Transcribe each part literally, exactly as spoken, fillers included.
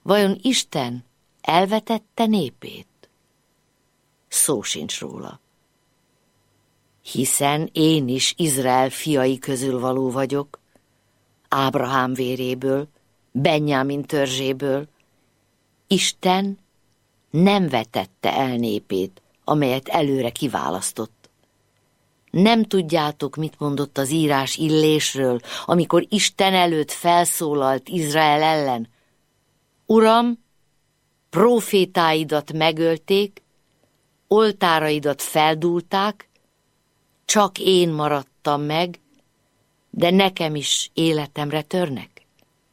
Vajon Isten elvetette népét? Szó sincs róla. Hiszen én is Izrael fiai közül való vagyok, Ábrahám véréből, Benjámin törzséből. Isten nem vetette el népét, amelyet előre kiválasztott. Nem tudjátok, mit mondott az írás Illésről, amikor Isten előtt felszólalt Izrael ellen? Uram, prófétáidat megölték, oltáraidat feldúlták, csak én maradtam meg, de nekem is életemre törnek.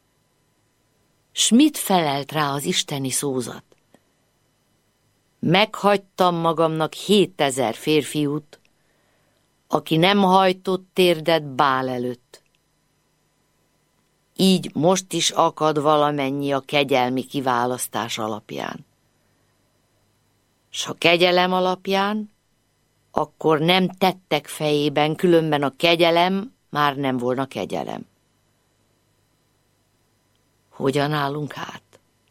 S mit felelt rá az isteni szózat? Meghagytam magamnak hétezer férfiút, aki nem hajtott térdet Bál előtt. Így most is akad valamennyi a kegyelmi kiválasztás alapján. S ha kegyelem alapján, akkor nem tettek fejében, különben a kegyelem már nem volna kegyelem. Hogyan állunk hát?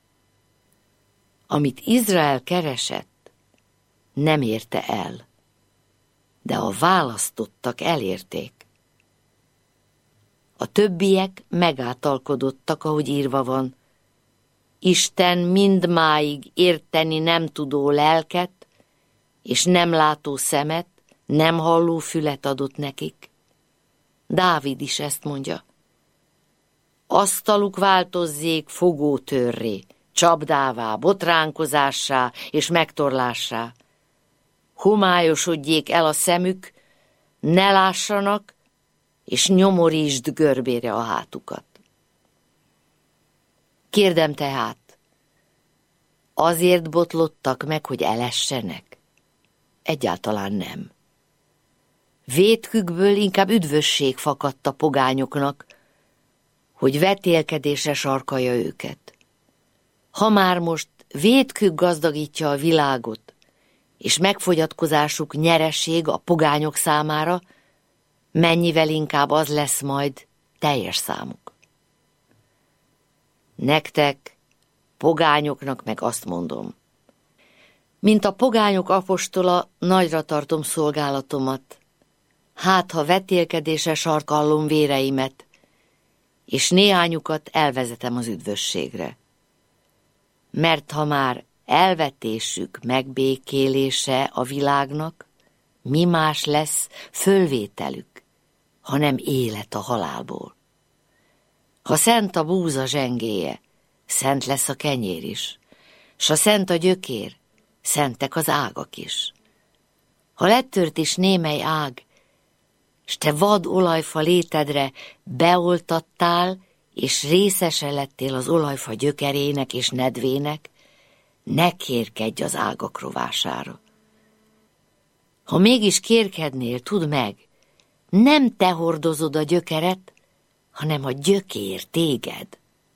Amit Izrael keresett, nem érte el, de a választottak elérték. A többiek megátalkodottak, ahogy írva van. Isten mindmáig érteni nem tudó lelket, és nem látó szemet, nem halló fület adott nekik. Dávid is ezt mondja. Asztaluk változzék fogótőrré, csapdává, botránkozássá és megtorlássá. Homályosodjék el a szemük, ne lássanak, és nyomorítsd görbére a hátukat. Kérdem tehát, azért botlottak meg, hogy elessenek? Egyáltalán nem. Vétkükből inkább üdvösség fakadt a pogányoknak, hogy vetélkedésre sarkalja őket. Ha már most vétkük gazdagítja a világot, és megfogyatkozásuk nyereség a pogányok számára, mennyivel inkább az lesz majd teljes számuk. Nektek, pogányoknak meg azt mondom, mint a pogányok apostola, nagyra tartom szolgálatomat, hát ha vetélkedésre sarkallom véreimet, és néhányukat elvezetem az üdvösségre. Mert ha már elvetésük megbékélése a világnak, mi más lesz fölvételük, hanem élet a halálból. Ha szent a búza zsengéje, szent lesz a kenyér is, s ha szent a gyökér, szentek az ágak is. Ha lettört is némely ág, s te vad olajfa létedre beoltattál, és részese lettél az olajfa gyökerének és nedvének, ne kérkedj az ágak rovására. Ha mégis kérkednél, tudd meg, nem te hordozod a gyökeret, hanem a gyökér téged.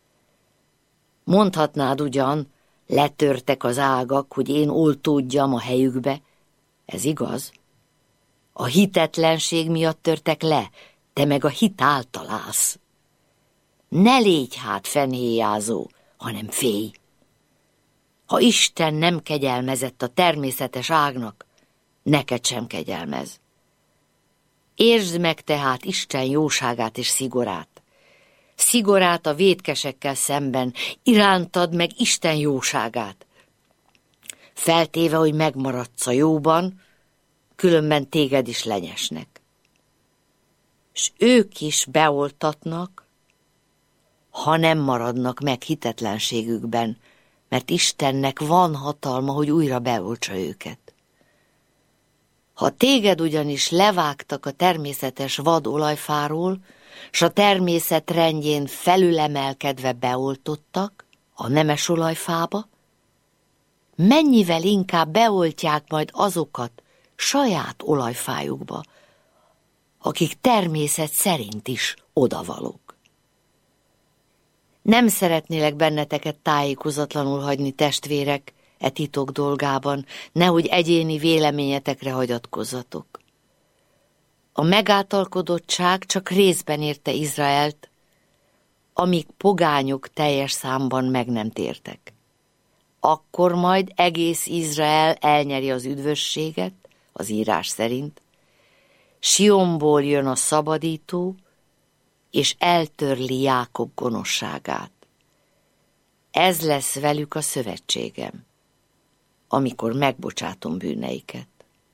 Mondhatnád ugyan, letörtek az ágak, hogy én oltódjam a helyükbe. Ez igaz. A hitetlenség miatt törtek le, te meg a hit által állsz. Ne légy hát fenhéjázó, hanem félj. Ha Isten nem kegyelmezett a természetes ágnak, neked sem kegyelmez. Értsd meg tehát Isten jóságát és szigorát. Szigorát a vétkesekkel szemben, irántad meg Isten jóságát. Feltéve, hogy megmaradsz a jóban, különben téged is lenyesnek. S ők is beoltatnak, ha nem maradnak meg hitetlenségükben, mert Istennek van hatalma, hogy újra beoltsa őket. Ha téged ugyanis levágtak a természetes vad olajfáról, s a természet rendjén felülemelkedve beoltottak a nemes olajfába, mennyivel inkább beoltják majd azokat saját olajfájukba, akik természet szerint is odavalók. Nem szeretnélek benneteket tájékozatlanul hagyni, testvérek, e titok dolgában, nehogy egyéni véleményetekre hagyatkozzatok. A megáltalkodottság csak részben érte Izraelt, amíg pogányok teljes számban meg nem tértek. Akkor majd egész Izrael elnyeri az üdvösséget, az írás szerint, Sionból jön a szabadító, és eltörli Jákob gonoszságát. Ez lesz velük a szövetségem, amikor megbocsátom bűneiket.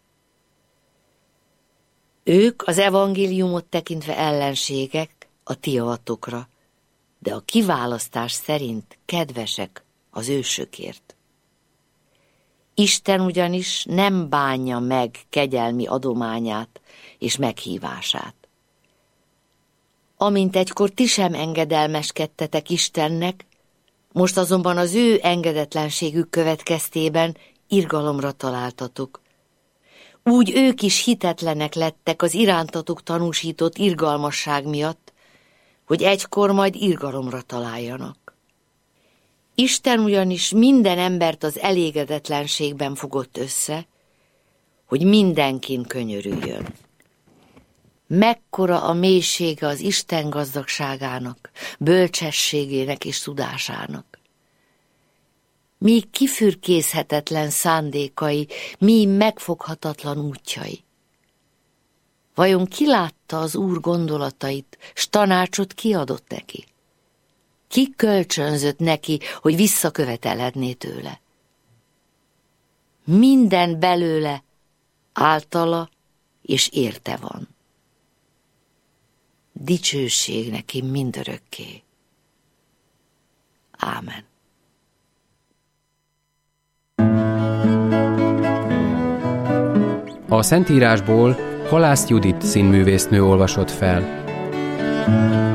Ők az evangéliumot tekintve ellenségek a ti javatokra, de a kiválasztás szerint kedvesek az ősökért. Isten ugyanis nem bánja meg kegyelmi adományát és meghívását. Amint egykor ti sem engedelmeskedtetek Istennek, most azonban az ő engedetlenségük következtében irgalomra találtatok. Úgy ők is hitetlenek lettek az irántatok tanúsított irgalmasság miatt, hogy egykor majd irgalomra találjanak. Isten ugyanis minden embert az elégedetlenségben fogott össze, hogy mindenkin könyörüljön. Mekkora a mélysége az Isten gazdagságának, bölcsességének és tudásának. Mi kifürkészhetetlen szándékai, mi megfoghatatlan útjai. Vajon ki látta az Úr gondolatait, s tanácsot kiadott neki? Ki kölcsönzött neki, hogy visszakövetelhetné tőle? Minden belőle általa és érte van. Dicsőség neki mindörökké. Ámen. A Szentírásból Halász Judit színművésznő olvasott fel.